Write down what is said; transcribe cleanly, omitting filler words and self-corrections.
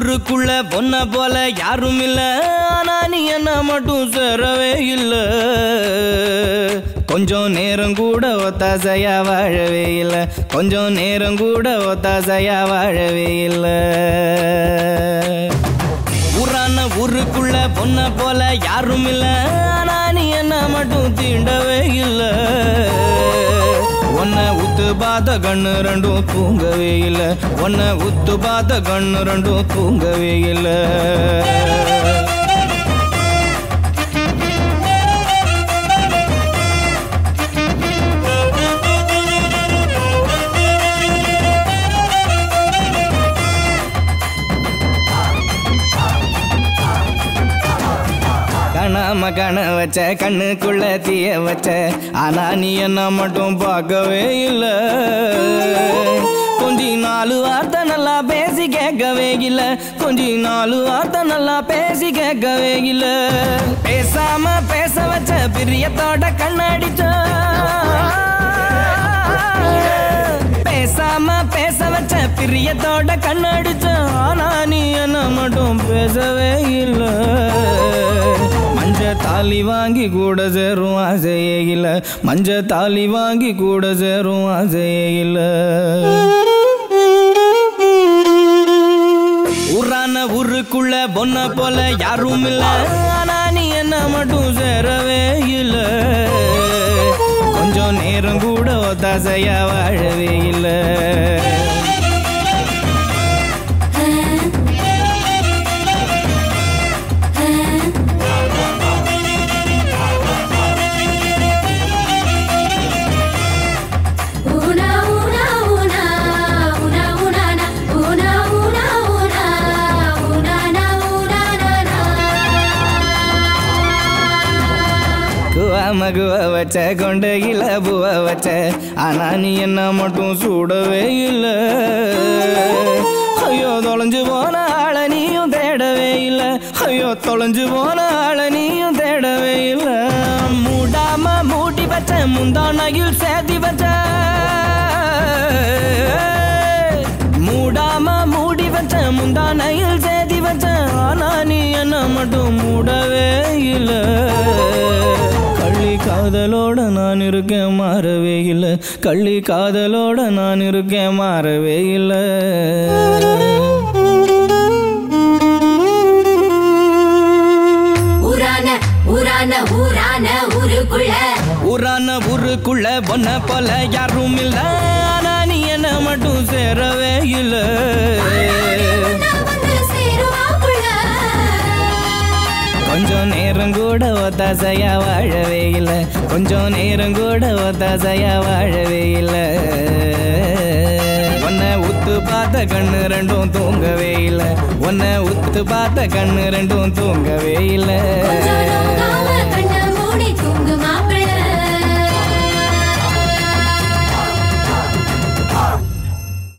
ஊருக்குள்ள பொண்ண போல யாரும் இல்ல, ஆனா நீ என்ன மட்டும் சேரவே இல்ல. கொஞ்சம் நேரம் கூட ஒத்தாசையா வாழவே இல்ல, கொஞ்சம் நேரம் கூட ஒத்தாசையா வாழவே இல்ல. ஊரான ஊருக்குள்ள பொண்ண போல யாரும் இல்ல, ஆனா நீ என்ன மட்டும் தீண்டவே இல்ல. உன்னை உத்து பார்த்த கண்ணு ரெண்டும் தூங்கவே இல்ல, உன்னை உத்து பார்த்த கண்ணு ரெண்டும் தூங்கவே இல்ல. கணாம கண வச்ச கண்ணுக்குள்ள தீய வச்ச, ஆனா நீ என்ன மட்டும் பார்க்கவே இல்ல. கொஞ்சி 4 வார்த்தை நல்லா பேசி கேட்கவே இல்ல, கொஞ்சி 4 வார்த்தை நல்லா பேசி கேட்கவே இல்ல. பேசாம பேச வச்ச பிரியத்தோட கண்ணடிச்ச, பேசாம பேச வச்ச பிரியத்தோட கண்ணடிச்ச, ஆனா நீ என்ன மட்டும் பேசவே இல்ல. மஞ்ச தாலி வாங்கி கூட சேரும் ஆசையே இல்ல, மஞ்ச தாலி வாங்கி கூட சேரும் ஆசையே இல்ல. ஊரான ஊருக்குள்ள பொண்ண போல யாரும் இல்ல, ஆனா நீ என்ன மட்டும் சேரவே இல்ல. கொஞ்சம் நேரம் கூட ஒத்தாசையா வாழவே இல்ல. மகுவ வச்ச கொண்டையில பூவ வச்ச, ஆனா நீ என்ன மட்டும் சூடவே இல்ல. ஐயோ தொலைஞ்சு போன ஆள நீயும் தேடவே இல்ல, ஐயோ தொலைஞ்சு போன ஆள நீயும் தேடவே இல்ல. மூடாம மூட்டி வச்ச முந்தானையில் சேர்த்தி வச்ச, மூடாம மூடி வச்ச முந்தானையில் சேர்த்தி வச்ச, ஆனா நீ என்ன மட்டும் மூடவே இல்ல. கள்ளி காதலோட நான் இருக்கேன் மாறவே இல்ல, கள்ளி காதலோட நான் இருக்கேன் மாறவே இல்ல. ஊரான ஊரான ஊரான ஊருக்குள்ள, ஊரான ஊருக்குள்ள பொண்ண போல யாரும் இல்ல, ஆனா நீ என்ன மட்டும் சேரவே இல்ல. கொஞ்சம் நேரம் கூட ஒத்தாசையா வாழவே இல்ல, கொஞ்சம் நேரம் கூட ஒத்தாசையா வாழவே இல்ல. உன்னை உத்து பார்த்த கண்ணு ரெண்டும் தூங்கவே இல்ல, உன்னை உத்து பார்த்த கண்ணு ரெண்டும் தூங்கவே இல்ல.